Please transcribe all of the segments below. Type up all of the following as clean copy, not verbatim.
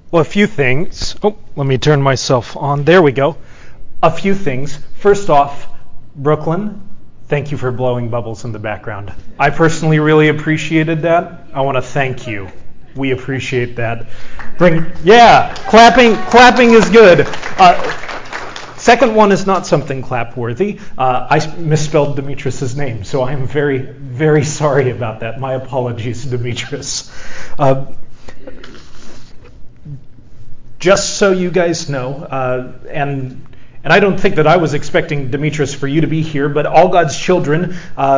Well, a few things. Oh, let me turn myself on. There we go. A few things. First off, Brooklyn, thank you for blowing bubbles in the background. I personally really appreciated that. I want to thank you. We appreciate that. Clapping is good. Second one is not something clap-worthy. I misspelled Demetrius's name, so I am very, very sorry about that. My apologies, Demetrius. Just so you guys know, and I don't think that I was expecting, Demetrius, for you to be here, but All God's Children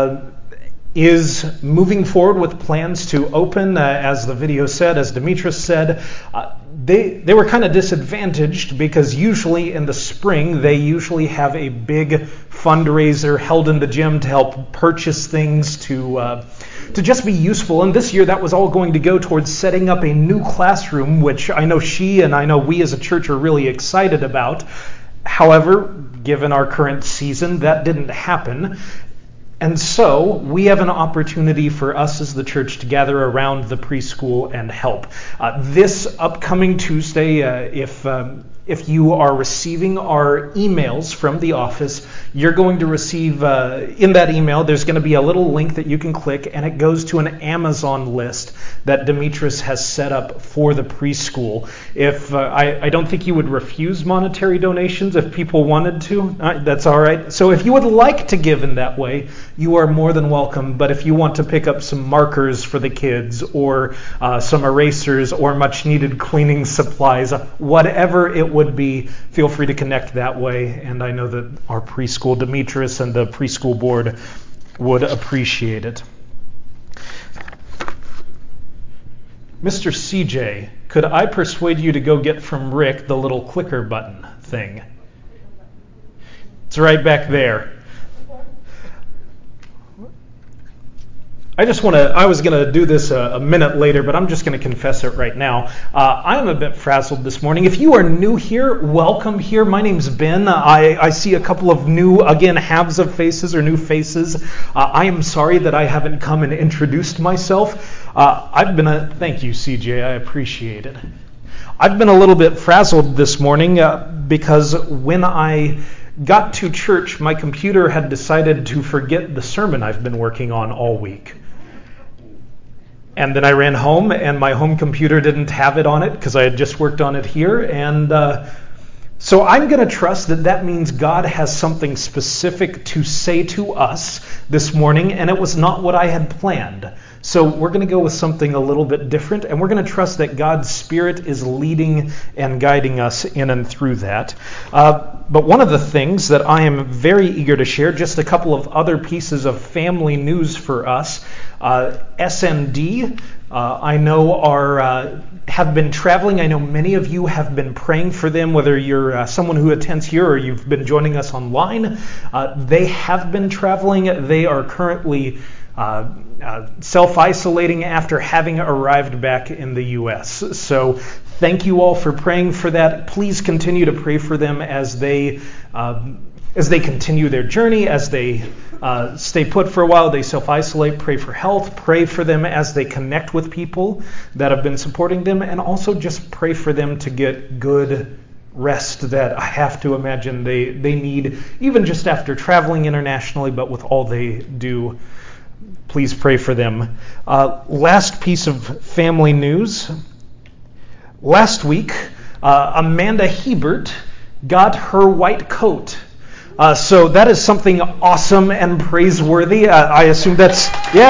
is moving forward with plans to open, as the video said, as Demetrius said. They were kind of disadvantaged because usually in the spring they usually have a big fundraiser held in the gym to help purchase things to just be useful. And this year that was all going to go towards setting up a new classroom, which I know she and I know we as a church are really excited about. However, given our current season, that didn't happen. And so we have an opportunity for us as the church to gather around the preschool and help. This upcoming Tuesday, if you are receiving our emails from the office, you're going to receive, in that email, there's going to be a little link that you can click, and it goes to an Amazon list that Demetrius has set up for the preschool. If I don't think you would refuse monetary donations if people wanted to. That's all right. So if you would like to give in that way, you are more than welcome. But if you want to pick up some markers for the kids or some erasers or much needed cleaning supplies, whatever it would be, feel free to connect that way. And I know that our preschool, Demetrius, and the preschool board would appreciate it. Mr. CJ, could I persuade you to go get from Rick the little clicker button thing? It's right back there. I was going to do this a minute later, but I'm just going to confess it right now. I am a bit frazzled this morning. If you are new here, welcome here. My name's Ben. I see a couple of new, again, halves of faces or new faces. I am sorry that I haven't come and introduced myself. Thank you, CJ. I appreciate it. I've been a little bit frazzled this morning because when I got to church, my computer had decided to forget the sermon I've been working on all week. And then I ran home, and my home computer didn't have it on it because I had just worked on it here. And so I'm going to trust that means God has something specific to say to us this morning, and it was not what I had planned. So we're going to go with something a little bit different, and we're going to trust that God's Spirit is leading and guiding us in and through that. But one of the things that I am very eager to share, just a couple of other pieces of family news for us. SMD, I know have been traveling. I know many of you have been praying for them, whether you're someone who attends here or you've been joining us online. They have been traveling. They are currently self-isolating after having arrived back in the U.S. So thank you all for praying for that. Please continue to pray for them as they continue their journey, as they stay put for a while, they self-isolate. Pray for health. Pray for them as they connect with people that have been supporting them, and also just pray for them to get good rest that I have to imagine they need, even just after traveling internationally, but with all they do. Please pray for them. Last piece of family news. Last week, Amanda Hebert got her white coat. So that is something awesome and praiseworthy. I assume that's,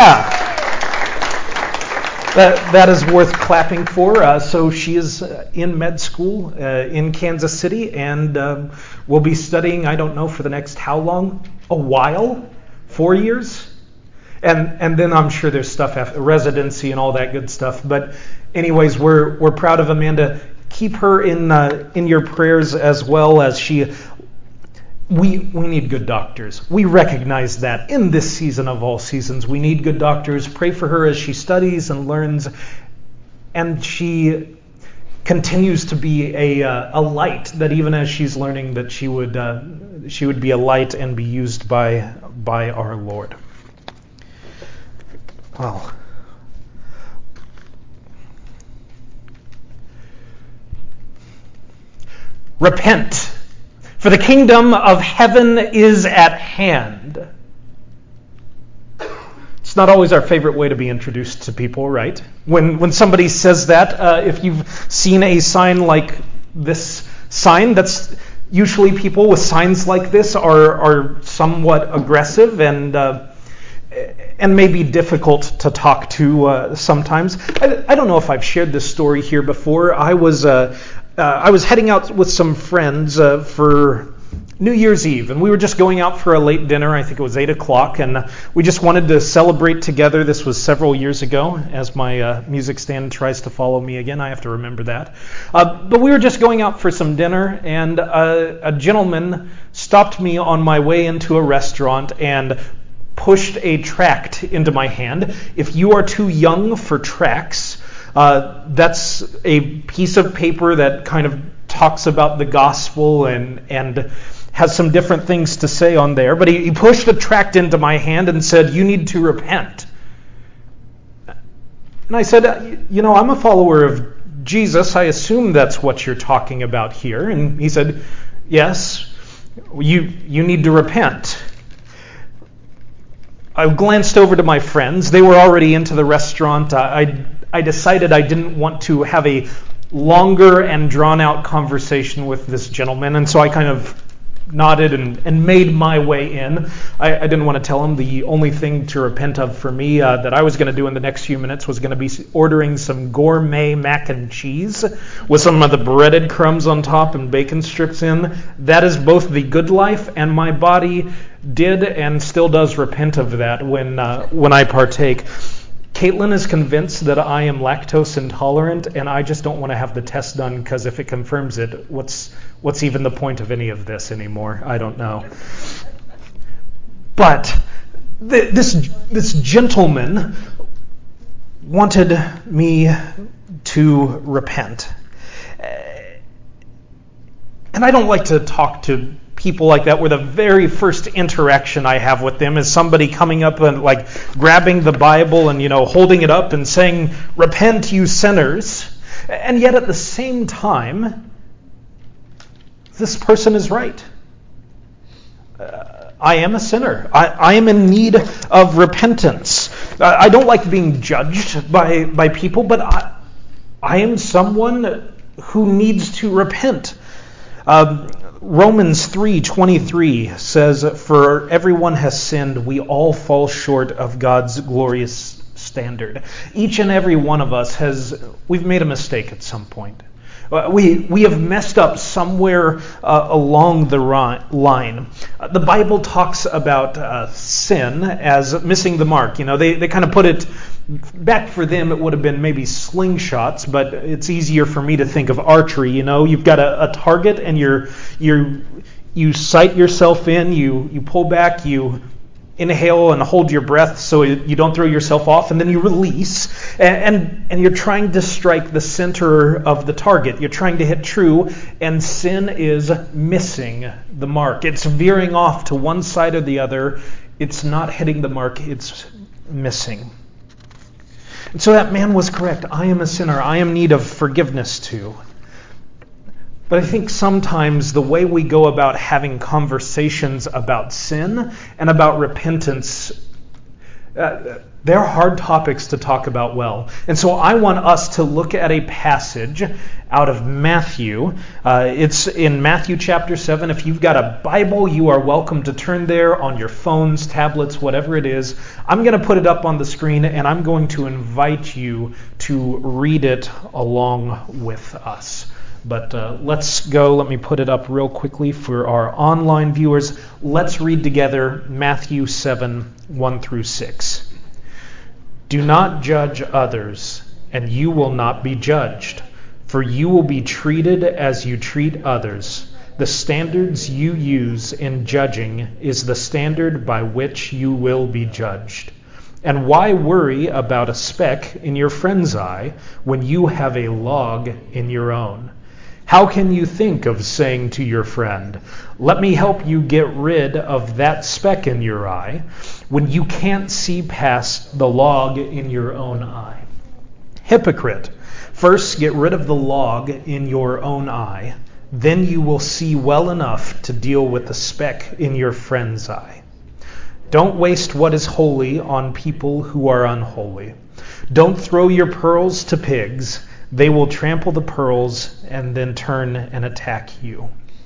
that is worth clapping for. So she is in med school in Kansas City and will be studying, I don't know, for the next how long? A while? 4 years? And then I'm sure there's stuff after residency and all that good stuff. But anyways, we're proud of Amanda. Keep her in your prayers as well as she. We need good doctors. We recognize that in this season of all seasons. We need good doctors. Pray for her as she studies and learns, and she continues to be a light. That even as she's learning, that she would be a light and be used by our Lord. Well, Repent, for the kingdom of heaven is at hand. It's not always our favorite way to be introduced to people, right? When somebody says that, if you've seen a sign like this sign, that's usually people with signs like this are somewhat aggressive and maybe difficult to talk to sometimes. I don't know if I've shared this story here before. I was heading out with some friends for New Year's Eve, and we were just going out for a late dinner. I think it was 8 o'clock, and we just wanted to celebrate together. This was several years ago. As my music stand tries to follow me again, I have to remember that. But we were just going out for some dinner, and a gentleman stopped me on my way into a restaurant and pushed a tract into my hand. If you are too young for tracts, that's a piece of paper that kind of talks about the gospel and has some different things to say on there. But he pushed a tract into my hand and said, "You need to repent." And I said, I'm a follower of Jesus. I assume that's what you're talking about here. And he said, "Yes, you need to repent." I glanced over to my friends. They were already into the restaurant. I decided I didn't want to have a longer and drawn-out conversation with this gentleman, and so I kind of nodded and made my way in. I didn't want to tell him the only thing to repent of for me that I was going to do in the next few minutes was going to be ordering some gourmet mac and cheese with some of the breaded crumbs on top and bacon strips in. That is both the good life, and my body did and still does repent of that when I partake. Caitlin is convinced that I am lactose intolerant, and I just don't want to have the test done, because if it confirms it, what's even the point of any of this anymore? I don't know. But this gentleman wanted me to repent. And I don't like to talk to people like that, where the very first interaction I have with them is somebody coming up and like grabbing the Bible and holding it up and saying, "Repent, you sinners." And yet at the same time, this person is right. I am a sinner. I am in need of repentance. I don't like being judged by people, but I am someone who needs to repent. Romans 3:23 says, "For everyone has sinned, we all fall short of God's glorious standard." Each and every one of us we've made a mistake at some point. We have messed up somewhere along the line. The Bible talks about sin as missing the mark. They kind of put it back for them. It would have been maybe slingshots, but it's easier for me to think of archery. You've got a target, and you sight yourself in. You pull back. You inhale and hold your breath so you don't throw yourself off, and then you release, and you're trying to strike the center of the target. You're trying to hit true, and sin is missing the mark. It's veering off to one side or the other. It's not hitting the mark. It's missing. And so that man was correct. I am a sinner. I am in need of forgiveness too. But I think sometimes the way we go about having conversations about sin and about repentance, they're hard topics to talk about well. And so I want us to look at a passage out of Matthew. It's in Matthew chapter 7. If you've got a Bible, you are welcome to turn there on your phones, tablets, whatever it is. I'm going to put it up on the screen, and I'm going to invite you to read it along with us. But let's go. Let me put it up real quickly for our online viewers. Let's read together Matthew 7, 1 through 6. "Do not judge others, and you will not be judged, for you will be treated as you treat others. The standards you use in judging is the standard by which you will be judged. And why worry about a speck in your friend's eye when you have a log in your own? How can you think of saying to your friend, 'Let me help you get rid of that speck in your eye,' when you can't see past the log in your own eye? Hypocrite, first get rid of the log in your own eye, then you will see well enough to deal with the speck in your friend's eye. Don't waste what is holy on people who are unholy. Don't throw your pearls to pigs. They will trample the pearls and then turn and attack you.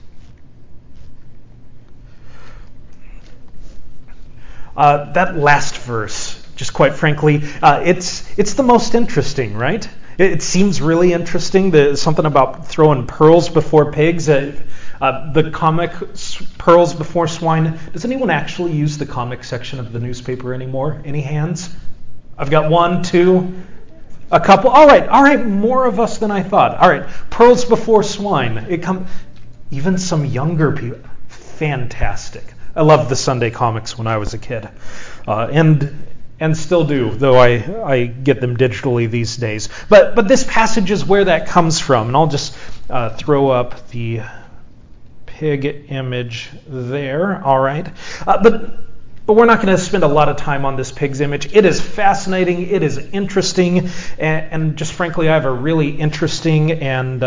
That last verse, just quite frankly, it's the most interesting, right? It seems really interesting. There's something about throwing pearls before pigs. The comic Pearls Before Swine. Does anyone actually use the comic section of the newspaper anymore? Any hands? I've got 1, 2, a couple. All right, more of us than I thought. All right, Pearls Before Swine. Even some younger people. Fantastic. I loved the Sunday comics when I was a kid, and still do, though I get them digitally these days. But this passage is where that comes from, and I'll just throw up the pig image there. All right, but we're not going to spend a lot of time on this pig's image. It is fascinating. It is interesting, and just frankly, I have a really interesting and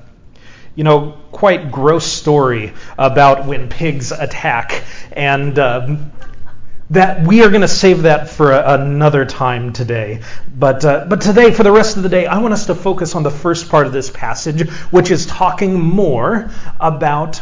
quite gross story about when pigs attack, and that we are going to save that for another time today. But today, for the rest of the day, I want us to focus on the first part of this passage, which is talking more about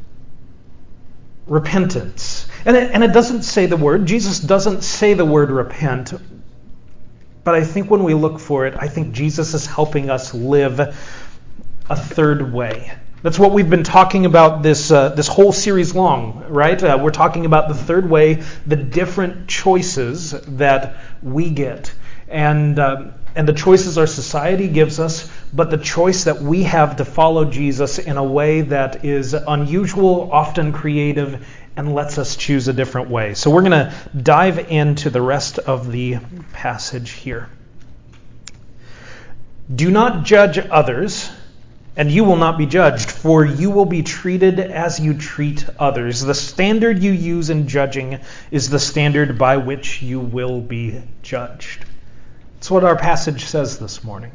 repentance. And it doesn't say the word. Jesus doesn't say the word repent. But I think when we look for it, I think Jesus is helping us live a third way. That's what we've been talking about this whole series long, right? We're talking about the third way, the different choices that we get. And the choices our society gives us, but the choice that we have to follow Jesus in a way that is unusual, often creative, and lets us choose a different way. So we're going to dive into the rest of the passage here. Do not judge others, and you will not be judged, for you will be treated as you treat others. The standard you use in judging is the standard by which you will be judged. That's what our passage says this morning.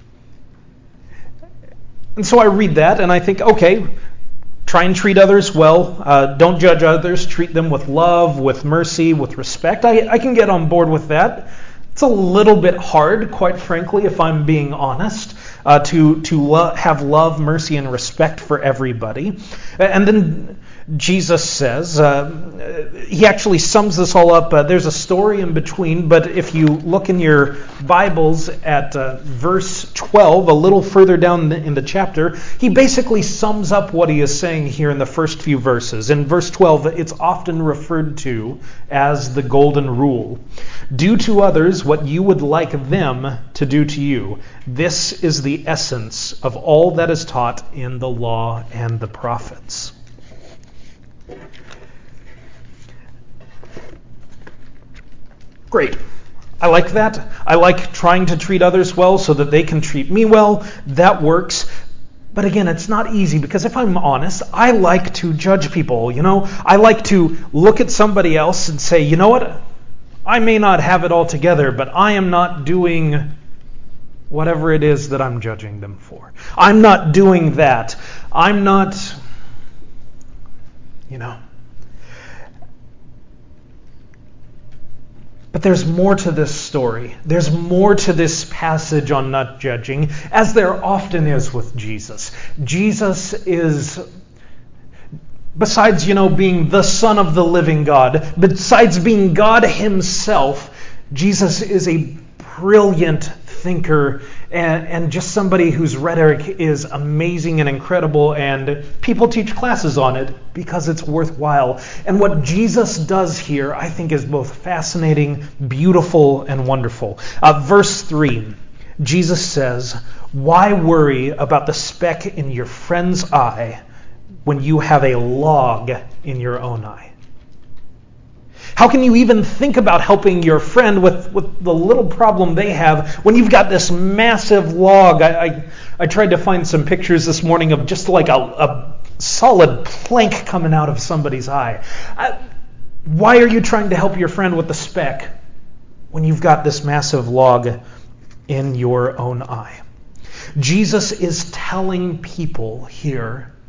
And so I read that and I think, okay, try and treat others well. Don't judge others. Treat them with love, with mercy, with respect. I can get on board with that. It's a little bit hard, quite frankly, if I'm being honest, to have love, mercy, and respect for everybody. And then Jesus says, he actually sums this all up. There's a story in between, but if you look in your Bibles at verse 12, a little further down in the chapter, he basically sums up what he is saying here in the first few verses. In verse 12, it's often referred to as the golden rule. Do to others what you would like them to do to you. This is the essence of all that is taught in the law and the prophets. Great. I like that. I like trying to treat others well so that they can treat me well. That works. But again, it's not easy because if I'm honest, I like to judge people. I like to look at somebody else and say, you know what? I may not have it all together, but I am not doing whatever it is that I'm judging them for. I'm not doing that. I'm not, But there's more to this story. There's more to this passage on not judging, as there often is with Jesus. Jesus is, besides, being the Son of the living God, besides being God himself, Jesus is a brilliant thinker and just somebody whose rhetoric is amazing and incredible, and people teach classes on it because it's worthwhile. And what Jesus does here, I think, is both fascinating, beautiful, and wonderful. Verse 3, Jesus says, "Why worry about the speck in your friend's eye when you have a log in your own eye?" How can you even think about helping your friend with the little problem they have when you've got this massive log? I tried to find some pictures this morning of just like a solid plank coming out of somebody's eye. Why are you trying to help your friend with the speck when you've got this massive log in your own eye? Jesus is telling people here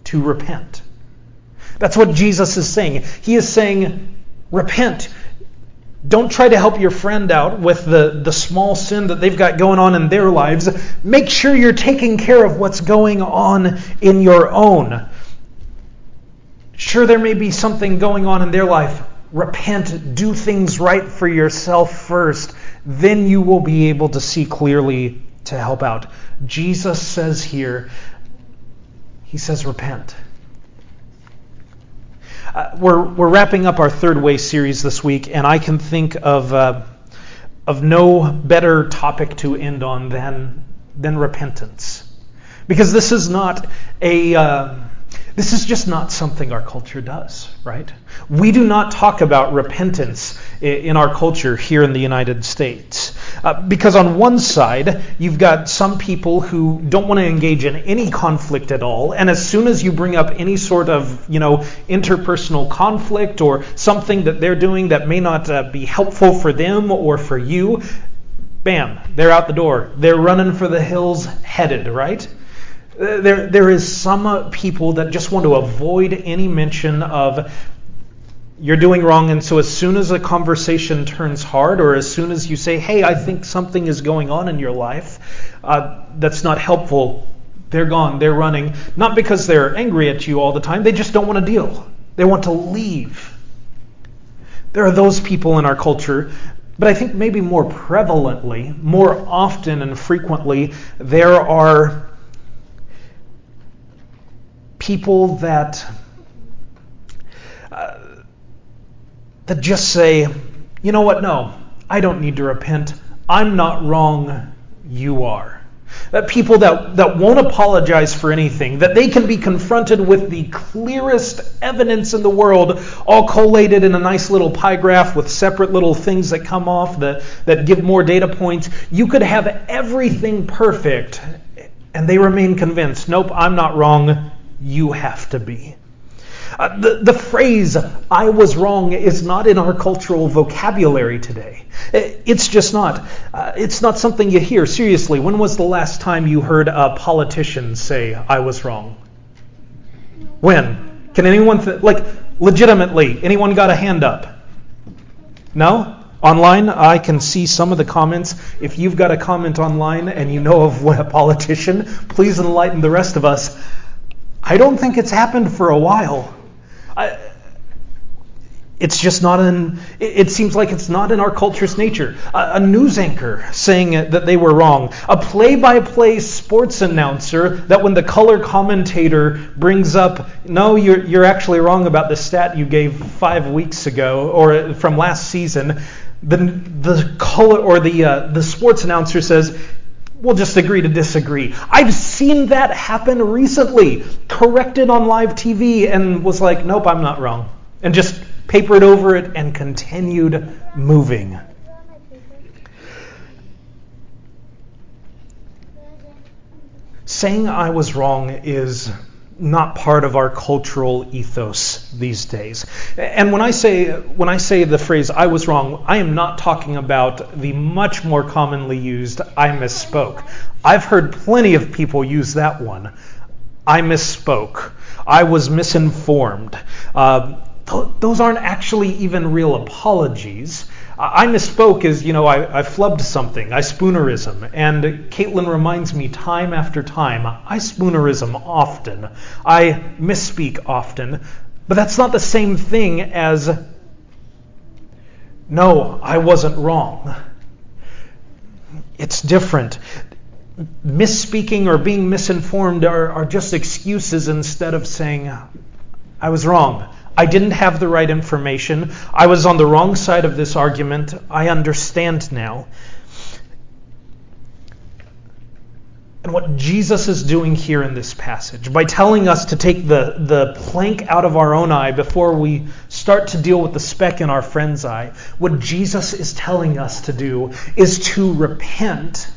to repent. That's what Jesus is saying. He is saying, repent. Don't try to help your friend out with the small sin that they've got going on in their lives. Make sure you're taking care of what's going on in your own. Sure, there may be something going on in their life. Repent. Do things right for yourself first. Then you will be able to see clearly to help out. Jesus says here, he says, repent. We're wrapping up our Third Way series this week, and I can think of no better topic to end on than repentance, because this is just not something our culture does, right? We do not talk about repentance in our culture here in the United States. Because on one side, you've got some people who don't want to engage in any conflict at all, and as soon as you bring up any sort of, interpersonal conflict or something that they're doing that may not be helpful for them or for you, bam, they're out the door. They're running for the hills headed, right? There is some people that just want to avoid any mention of you're doing wrong, and so as soon as a conversation turns hard, or as soon as you say, hey, I think something is going on in your life that's not helpful, they're gone, they're running. Not because they're angry at you all the time, they just don't want to deal. They want to leave. There are those people in our culture, but I think maybe more prevalently, more often and frequently, there are people that just say, you know what, no, I don't need to repent. I'm not wrong, you are. People that won't apologize for anything, that they can be confronted with the clearest evidence in the world, all collated in a nice little pie graph with separate little things that come off that give more data points. You could have everything perfect, and they remain convinced, nope, I'm not wrong, you have to be. The phrase, I was wrong, is not in our cultural vocabulary today. It's just not. It's not something you hear. Seriously, when was the last time you heard a politician say, I was wrong? When? Can anyone, legitimately, anyone got a hand up? No? Online, I can see some of the comments. If you've got a comment online and you know of a politician, please enlighten the rest of us. I don't think it's happened for a while. It's just not it seems like it's not in our culture's nature. A news anchor saying that they were wrong. A play-by-play sports announcer that when the color commentator brings up, no, you're actually wrong about the stat you gave 5 weeks ago or from last season, the color or the sports announcer says, we'll just agree to disagree. I've seen that happen recently, corrected on live TV, and was like, nope, I'm not wrong. And just papered over it and continued moving. Saying I was wrong is not part of our cultural ethos these days. And when I say the phrase I was wrong, I am not talking about the much more commonly used I misspoke. I've heard plenty of people use that one. I misspoke. I was misinformed. Those aren't actually even real apologies. I misspoke is, I flubbed something. I spoonerism. And Caitlin reminds me time after time, I spoonerism often. I misspeak often. But that's not the same thing as, no, I wasn't wrong. It's different. Misspeaking or being misinformed are just excuses instead of saying, I was wrong. I didn't have the right information. I was on the wrong side of this argument. I understand now. And what Jesus is doing here in this passage, by telling us to take the plank out of our own eye before we start to deal with the speck in our friend's eye, what Jesus is telling us to do is to repent.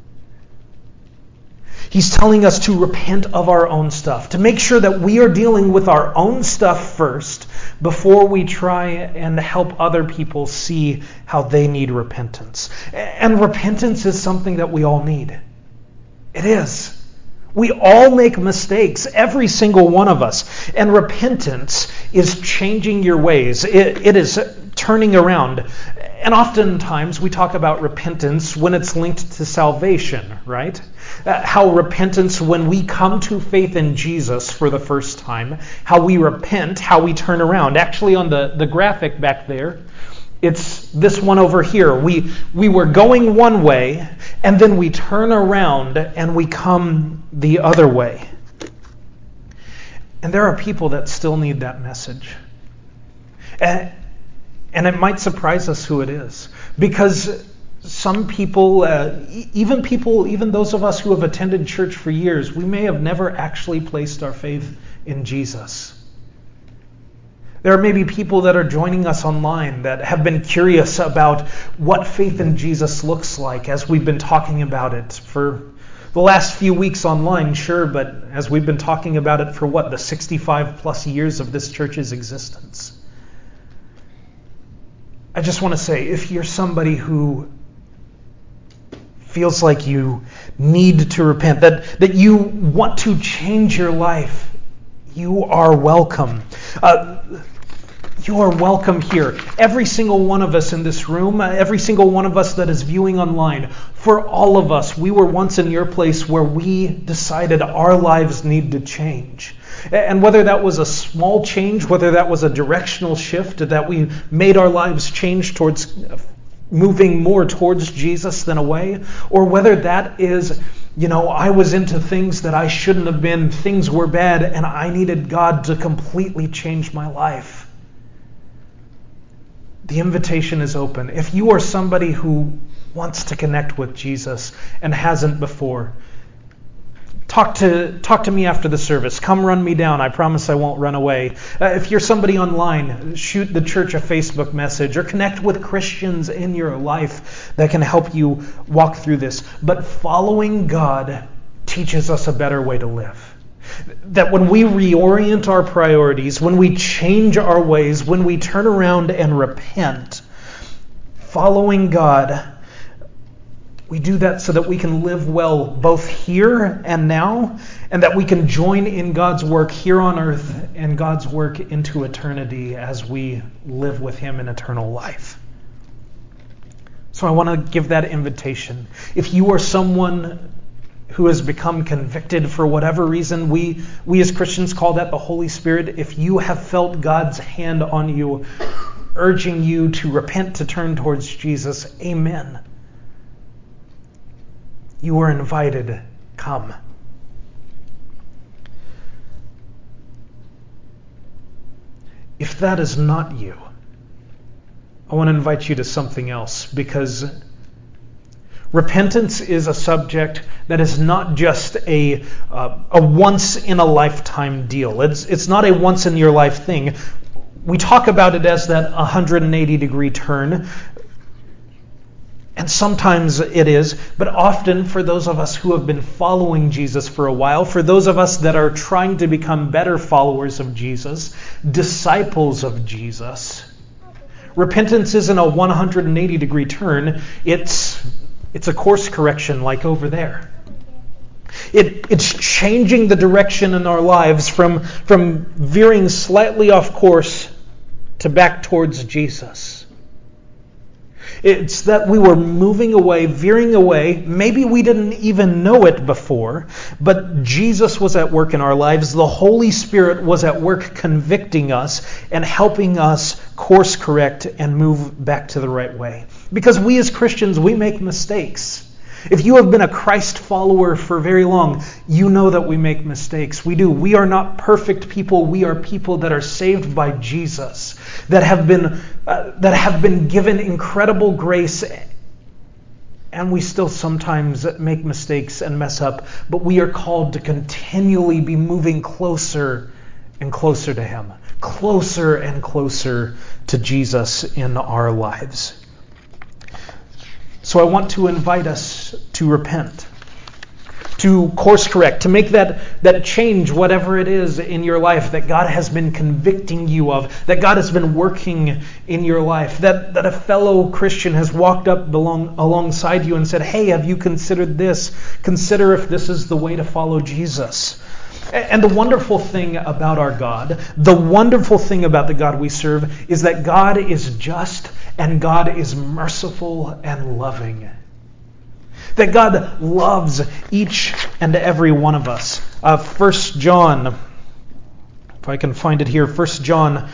He's telling us to repent of our own stuff, to make sure that we are dealing with our own stuff first before we try and help other people see how they need repentance. And repentance is something that we all need. It is. We all make mistakes, every single one of us. And repentance is changing your ways. It is turning around. And oftentimes we talk about repentance when it's linked to salvation, right? How repentance, when we come to faith in Jesus for the first time, how we repent, how we turn around. Actually, on the graphic back there, it's this one over here. We were going one way, and then we turn around and we come the other way. And there are people that still need that message. And it might surprise us who it is. Because some people, even those of us who have attended church for years, we may have never actually placed our faith in Jesus. There are maybe people that are joining us online that have been curious about what faith in Jesus looks like as we've been talking about it for the last few weeks online, sure, but as we've been talking about it for the 65 plus years of this church's existence. I just want to say, if you're somebody who feels like you need to repent, that you want to change your life, you are welcome. You are welcome here. Every single one of us in this room, every single one of us that is viewing online, for all of us, we were once in your place where we decided our lives need to change. And whether that was a small change, whether that was a directional shift, that we made our lives change towards moving more towards Jesus than away, or whether that is, I was into things that I shouldn't have been, things were bad, and I needed God to completely change my life. The invitation is open. If you are somebody who wants to connect with Jesus and hasn't before, talk to me after the service. Come run me down. I promise I won't run away. If you're somebody online, shoot the church a Facebook message or connect with Christians in your life that can help you walk through this. But following God teaches us a better way to live. That when we reorient our priorities, when we change our ways, when we turn around and repent, following God, we do that so that we can live well both here and now, and that we can join in God's work here on earth and God's work into eternity as we live with Him in eternal life. So I want to give that invitation. If you are someone who has become convicted for whatever reason, we as Christians call that the Holy Spirit. If you have felt God's hand on you, urging you to repent, to turn towards Jesus, amen. You are invited. Come. If that is not you, I want to invite you to something else, because repentance is a subject that is not just a once-in-a-lifetime deal. It's not a once-in-your-life thing. We talk about it as that 180-degree turn, and sometimes it is, but often for those of us who have been following Jesus for a while, for those of us that are trying to become better followers of Jesus, disciples of Jesus, repentance isn't a 180-degree turn. It's a course correction like over there. It's changing the direction in our lives from veering slightly off course to back towards Jesus. It's that we were moving away, veering away. Maybe we didn't even know it before, but Jesus was at work in our lives. The Holy Spirit was at work convicting us and helping us course correct and move back to the right way. Because we as Christians, we make mistakes. If you have been a Christ follower for very long, you know that we make mistakes. We do. We are not perfect people. We are people that are saved by Jesus, that have been given incredible grace, and we still sometimes make mistakes and mess up, but we are called to continually be moving closer and closer to Him, closer and closer to Jesus in our lives. So I want to invite us to repent. to course correct, to make that change, whatever it is in your life that God has been convicting you of, that God has been working in your life, that a fellow Christian has walked up alongside you and said, hey, have you considered this? Consider if this is the way to follow Jesus. And the wonderful thing about our God, the wonderful thing about the God we serve, is that God is just and God is merciful and loving. That God loves each and every one of us. 1 John, if I can find it here, 1 John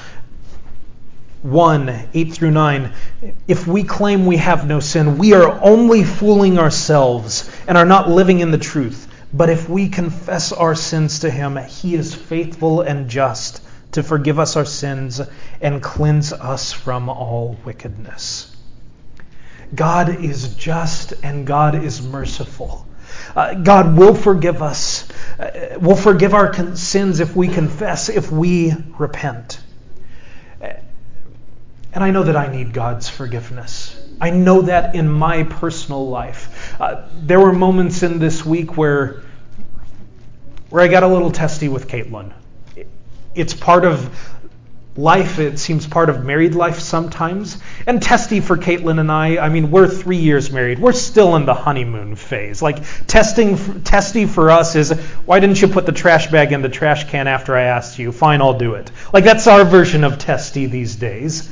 1, 8 through 9. If we claim we have no sin, we are only fooling ourselves and are not living in the truth. But if we confess our sins to him, he is faithful and just to forgive us our sins and cleanse us from all wickedness. God is just and God is merciful. God will forgive us. Will forgive our sins if we confess, if we repent. And I know that I need God's forgiveness. I know that in my personal life. There were moments in this week where I got a little testy with Caitlin. It's part of life. It seems part of married life sometimes. And testy for Caitlin and I mean, we're 3 years married. We're still in the honeymoon phase. Like, testy for us is, why didn't you put the trash bag in the trash can after I asked you? Fine, I'll do it. Like, that's our version of testy these days.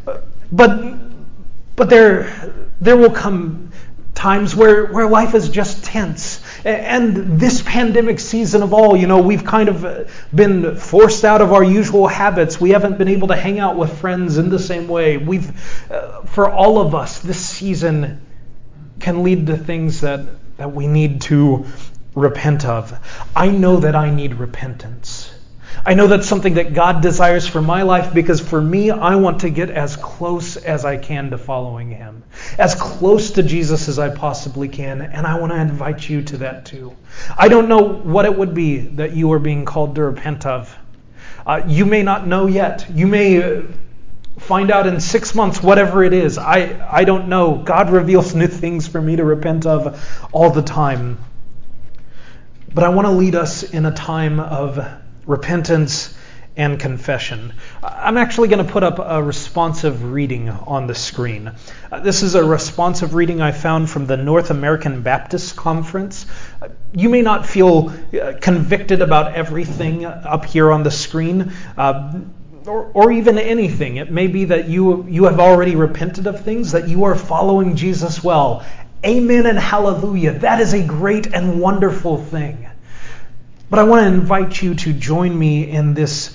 But there will come times where life is just tense. And this pandemic season of all, we've kind of been forced out of our usual habits. We haven't been able to hang out with friends in the same way. For all of us, this season can lead to things that we need to repent of. I know that I need repentance. I know that's something that God desires for my life, because for me, I want to get as close as I can to following him. As close to Jesus as I possibly can, and I want to invite you to that too. I don't know what it would be that you are being called to repent of. You may not know yet. You may find out in 6 months, whatever it is. I don't know. God reveals new things for me to repent of all the time. But I want to lead us in a time of repentance and confession. I'm actually going to put up a responsive reading on the screen. This is a responsive reading I found from the North American Baptist Conference. You may not feel convicted about everything up here on the screen, or even anything. It may be that you have already repented of things, that you are following Jesus well. Amen and hallelujah. That is a great and wonderful thing. But I want to invite you to join me in this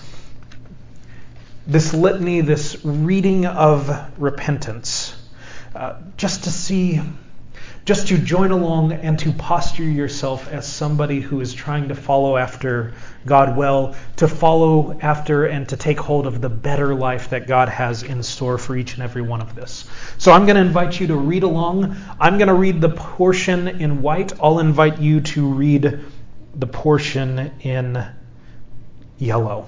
litany, this reading of repentance, just to join along and to posture yourself as somebody who is trying to follow after God well, to follow after and to take hold of the better life that God has in store for each and every one of this. So I'm going to invite you to read along. I'm going to read the portion in white. I'll invite you to read the portion in yellow.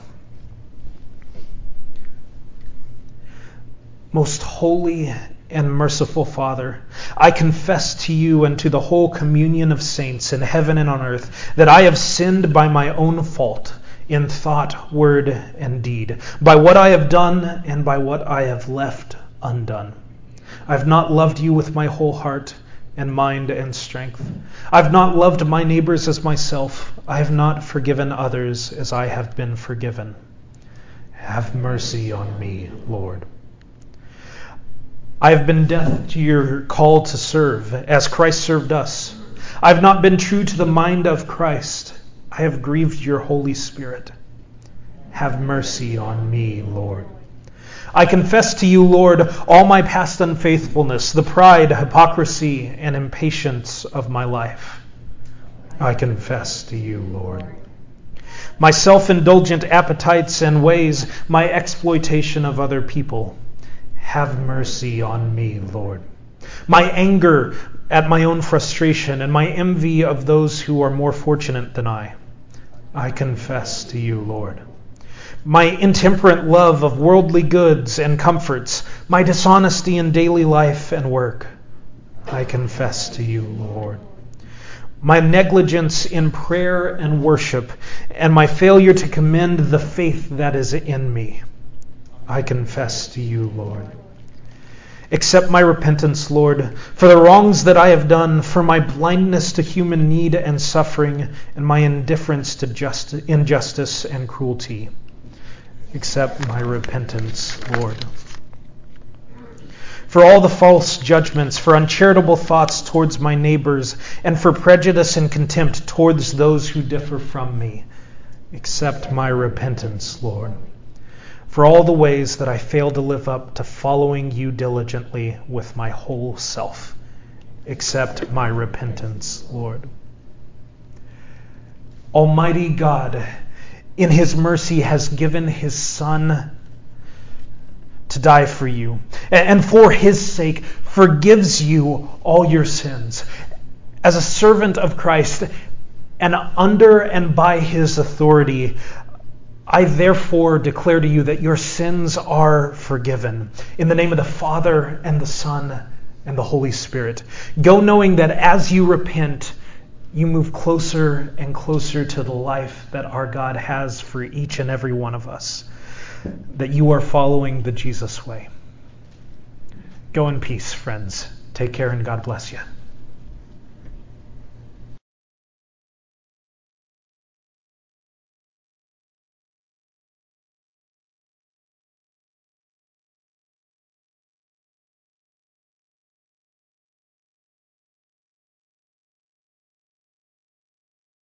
Most holy and merciful Father, I confess to you and to the whole communion of saints in heaven and on earth that I have sinned by my own fault in thought, word, and deed, by what I have done and by what I have left undone. I have not loved you with my whole heart and mind and strength. I have not loved my neighbors as myself. I have not forgiven others as I have been forgiven. Have mercy on me, Lord. I have been deaf to your call to serve, as Christ served us. I have not been true to the mind of Christ. I have grieved your Holy Spirit. Have mercy on me, Lord. I confess to you, Lord, all my past unfaithfulness, the pride, hypocrisy, and impatience of my life. I confess to you, Lord. My self-indulgent appetites and ways, my exploitation of other people. Have mercy on me, Lord. My anger at my own frustration and my envy of those who are more fortunate than I. I confess to you, Lord. My intemperate love of worldly goods and comforts, my dishonesty in daily life and work. I confess to you, Lord. my negligence in prayer and worship, and my failure to commend the faith that is in me, I confess to you, Lord. Accept my repentance, Lord, for the wrongs that I have done, for my blindness to human need and suffering, and my indifference to injustice and cruelty. Accept my repentance, Lord. For all the false judgments, for uncharitable thoughts towards my neighbors, and for prejudice and contempt towards those who differ from me. Accept my repentance, Lord. For all the ways that I fail to live up to following you diligently with my whole self. Accept my repentance, Lord. Almighty God, in his mercy, has given his Son to die for you, and for his sake forgives you all your sins. As a servant of Christ, and under and by his authority, I therefore declare to you that your sins are forgiven. In the name of the Father, and the Son, and the Holy Spirit. Go knowing that as you repent, you move closer and closer to the life that our God has for each and every one of us. That you are following the Jesus way. Go in peace, friends. Take care and God bless you.